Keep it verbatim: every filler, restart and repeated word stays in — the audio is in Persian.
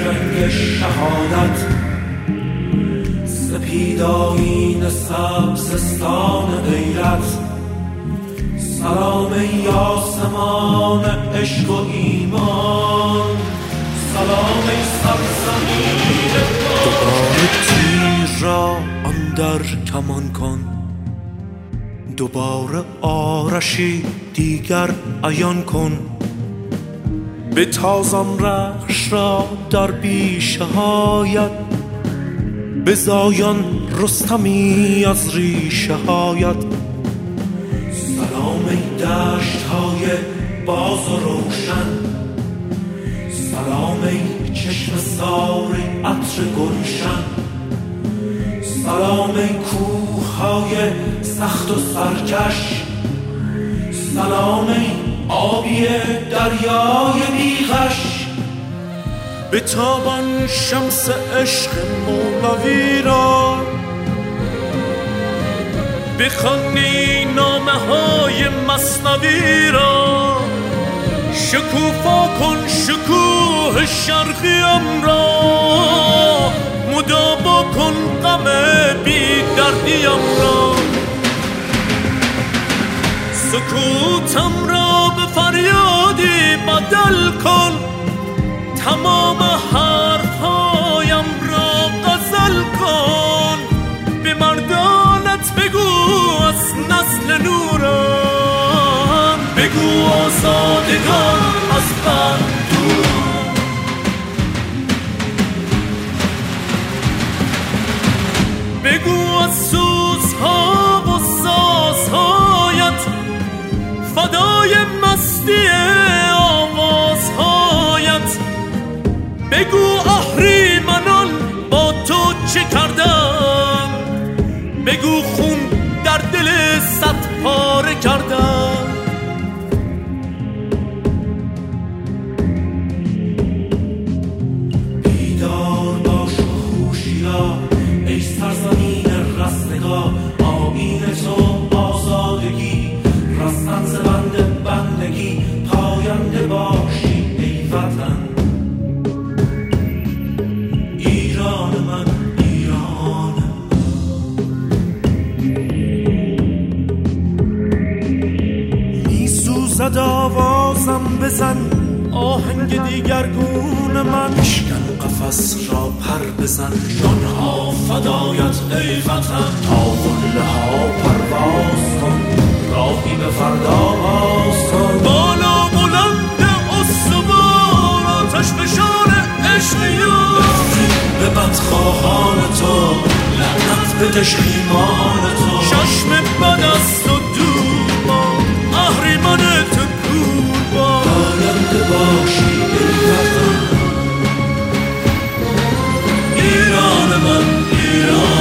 رنگ شهادت، سپیدایین سبزستان غیرت. سلام ای آسمان عشق و ایمان، سلام ای سرزمین دوباره تیر را اندر کمان کن، دوباره آرشی دیگر عیان کن. به تازم رخش را در بیشه هایت، به زایان رستمی از ریشه هایت. سلام ای دشت های باز و روشن، سلام ای چشم سار عطر گلشن. سلام ای کوه های سخت و سرکش، سلام ای آبی دریای بیغش. به تابان شمس عشق مولوی را، بخوانی نامه های مثنوی را. شکوفا کن شکوه شرقیم را، مداوا کن غم بی دردیم را. سکوتم را به فریادی بدل کن، تمام حرفهایم را غزل کن. به مردانت بگو از نسل نوران، بگو آزادگان از بند دوران. بگو از سوزها و سازهایت، فدای مستی آوازهایت. بگو اهریمنان با تو چه کردن، بگو خون در دل صد پاره کردن. بیدار باش و هوشیار ای سرزمین رستگار، آیین تو آزادگی، رستن ز بند بندگی. پاینده باشی ای وطن، ایران من، ایران من. می سوزد آوازم بزن آهنگ دیگرگون من، اشکن قفس را پر بزن، جانها فدایت ای وطن. تا قله ها پرواز کن، راهی به فردا باز کن. بالا بلند استوار آتش فشان عشقیان، به بدخواهان تو لعنت به دشخیمان تو. چشم بد از تو دور با، اهریمن تو کور با. پاینده باشی ای وطن، ایران من، ایران